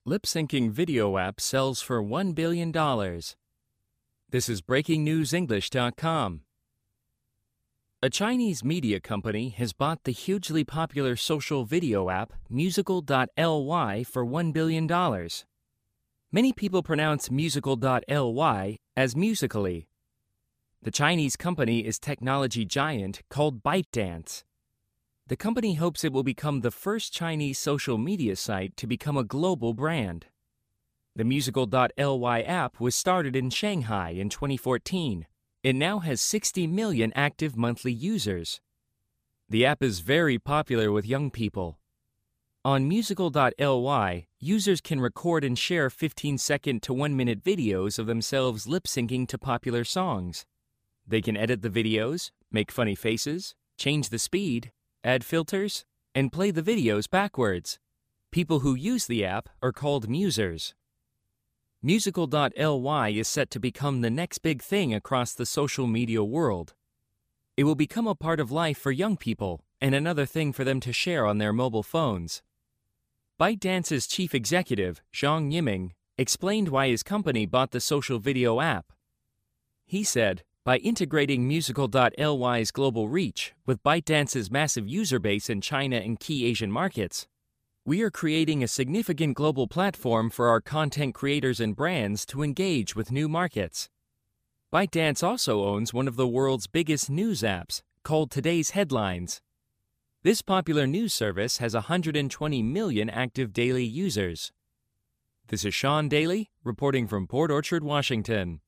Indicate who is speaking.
Speaker 1: Lip-syncing video app sells for $1 billion. This is BreakingNewsEnglish.com. A Chinese media company has bought the hugely popular social video app Musical.ly for $1 billion. Many people pronounce Musical.ly as Musical.ly. The Chinese company is technology giant called ByteDance. The company hopes it will become the first Chinese social media site to become a global brand. The Musical.ly app was started in Shanghai in 2014. It now has 60 million active monthly users. The app is very popular with young people. On Musical.ly, users can record and share 15-second to 1-minute videos of themselves lip-syncing to popular songs. They can edit the videos, make funny faces, change the speed, add filters, and play the videos backwards. People who use the app are called musers. Musical.ly is set to become the next big thing across the social media world. It will become a part of life for young people and another thing for them to share on their mobile phones. ByteDance's chief executive, Zhang Yiming, explained why his company bought the social video app. He said, "By integrating Musical.ly's global reach with ByteDance's massive user base in China and key Asian markets, we are creating a significant global platform for our content creators and brands to engage with new markets." ByteDance also owns one of the world's biggest news apps, called Today's Headlines. This popular news service has 120 million active daily users. This is Sean Daly, reporting from Port Orchard, Washington.